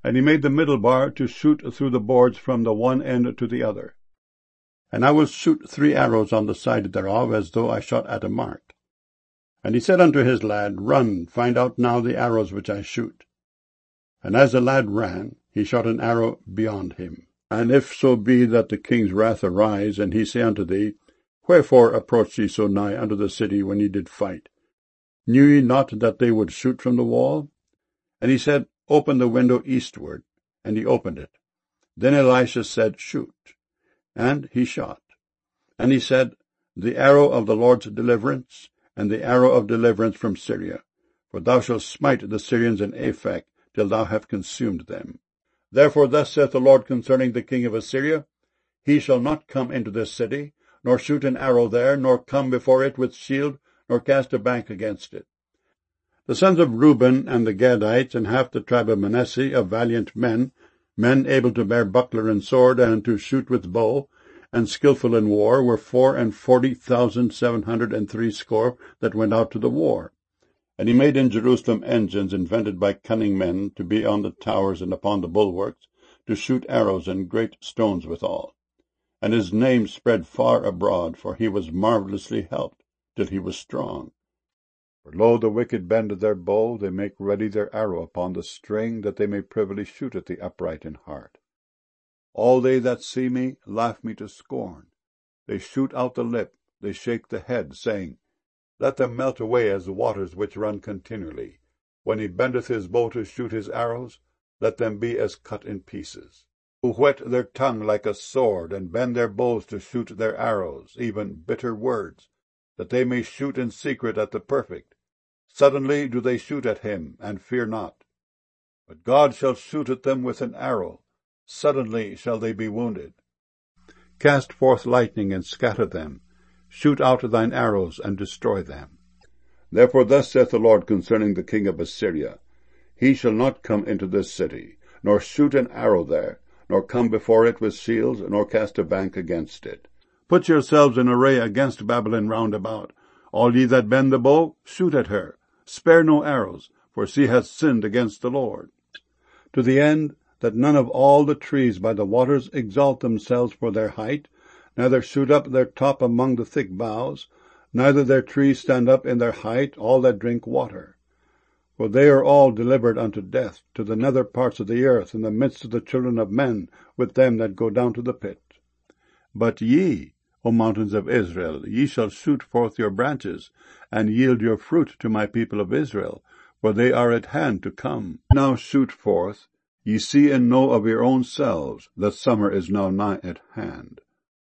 And he made the middle bar to shoot through the boards from the one end to the other. And I will shoot 3 arrows on the side thereof, as though I shot at a mark. And he said unto his lad, Run, find out now the arrows which I shoot. And as the lad ran, he shot an arrow beyond him. And if so be that the king's wrath arise, and he say unto thee, Wherefore approached ye so nigh unto the city when ye did fight? Knew ye not that they would shoot from the wall? And he said, Open the window eastward. And he opened it. Then Elisha said, Shoot. And he shot. And he said, The arrow of the Lord's deliverance, and the arrow of deliverance from Syria. For thou shalt smite the Syrians in Aphek, till thou have consumed them. Therefore thus saith the Lord concerning the king of Assyria, He shall not come into this city, nor shoot an arrow there, nor come before it with shield, nor cast a bank against it. The sons of Reuben and the Gadites, and half the tribe of Manasseh, of valiant men, men able to bear buckler and sword, and to shoot with bow, and skillful in war, were 44,760 that went out to the war. And he made in Jerusalem engines invented by cunning men, to be on the towers and upon the bulwarks, to shoot arrows and great stones withal. And his name spread far abroad, for he was marvellously helped, till he was strong. For lo, the wicked bend their bow, they make ready their arrow upon the string, that they may privily shoot at the upright in heart. All they that see me laugh me to scorn. They shoot out the lip, they shake the head, saying, Let them melt away as the waters which run continually. When he bendeth his bow to shoot his arrows, let them be as cut in pieces. Who whet their tongue like a sword, and bend their bows to shoot their arrows, even bitter words, that they may shoot in secret at the perfect. Suddenly do they shoot at him, and fear not. But God shall shoot at them with an arrow. Suddenly shall they be wounded. Cast forth lightning, and scatter them. Shoot out thine arrows, and destroy them. Therefore thus saith the Lord concerning the king of Assyria, He shall not come into this city, nor shoot an arrow there, nor come before it with shields, nor cast a bank against it. Put yourselves in array against Babylon round about. All ye that bend the bow, shoot at her. Spare no arrows, for she hath sinned against the Lord. To the end that none of all the trees by the waters exalt themselves for their height, neither shoot up their top among the thick boughs, neither their trees stand up in their height, all that drink water. For they are all delivered unto death, to the nether parts of the earth, in the midst of the children of men, with them that go down to the pit. But ye, O mountains of Israel, ye shall shoot forth your branches, and yield your fruit to my people of Israel, for they are at hand to come. Now shoot forth, ye see and know of your own selves, that summer is now nigh at hand.